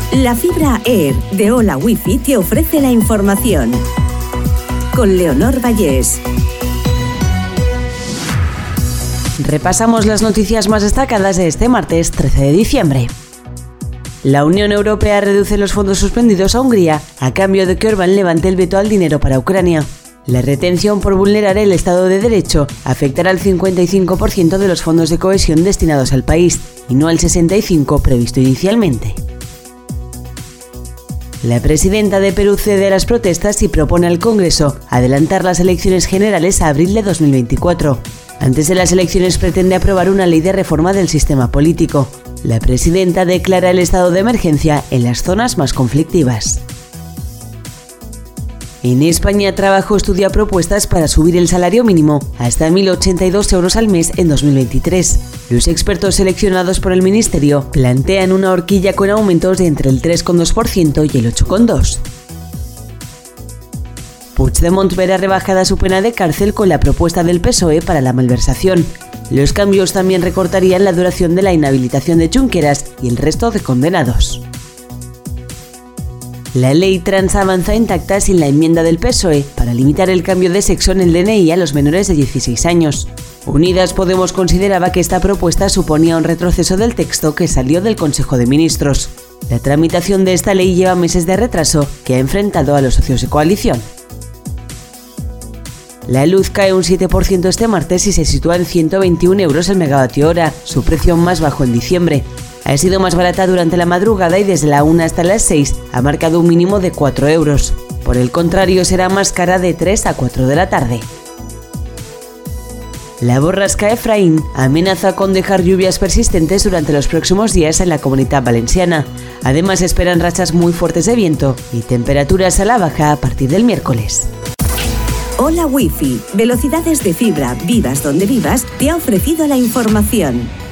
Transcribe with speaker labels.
Speaker 1: La fibra Air de Hola Wifi te ofrece la información. Con Leonor Vallés.
Speaker 2: Repasamos las noticias más destacadas de este martes 13 de diciembre. La Unión Europea reduce los fondos suspendidos a Hungría a cambio de que Orbán levante el veto al dinero para Ucrania. La retención por vulnerar el Estado de Derecho afectará al 55% de los fondos de cohesión destinados al país, y no al 65% previsto inicialmente. La presidenta de Perú cede a las protestas y propone al Congreso adelantar las elecciones generales a abril de 2024. Antes de las elecciones pretende aprobar una ley de reforma del sistema político. La presidenta declara el estado de emergencia en las zonas más conflictivas. En España, Trabajo estudia propuestas para subir el salario mínimo hasta 1.082 euros al mes en 2023. Los expertos seleccionados por el Ministerio plantean una horquilla con aumentos de entre el 3,2% y el 8,2%. Puigdemont verá rebajada su pena de cárcel con la propuesta del PSOE para la malversación. Los cambios también recortarían la duración de la inhabilitación de Junqueras y el resto de condenados. La ley trans avanza intacta sin la enmienda del PSOE para limitar el cambio de sexo en el DNI a los menores de 16 años. Unidas Podemos consideraba que esta propuesta suponía un retroceso del texto que salió del Consejo de Ministros. La tramitación de esta ley lleva meses de retraso que ha enfrentado a los socios de coalición. La luz cae un 7% este martes y se sitúa en 121 euros el megavatio hora, su precio más bajo en diciembre. Ha sido más barata durante la madrugada y desde la 1 hasta las 6 ha marcado un mínimo de 4 euros. Por el contrario, será más cara de 3 a 4 de la tarde. La borrasca Efraín amenaza con dejar lluvias persistentes durante los próximos días en la Comunitat Valenciana. Además, esperan rachas muy fuertes de viento y temperaturas a la baja a partir del miércoles.
Speaker 1: Hola Wifi, velocidades de fibra, vivas donde vivas, te ha ofrecido la información.